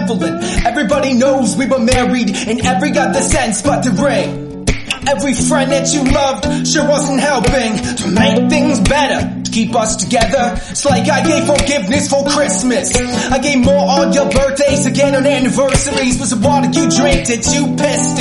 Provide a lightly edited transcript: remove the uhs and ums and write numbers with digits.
benevolent. Everybody knows we were married in every other sense but the ring. Every friend that you loved sure wasn't helping to make things better, to keep us together. It's like I gave forgiveness for Christmas, I gave more on your birthdays, again on anniversaries. Was the water you drank that you pissed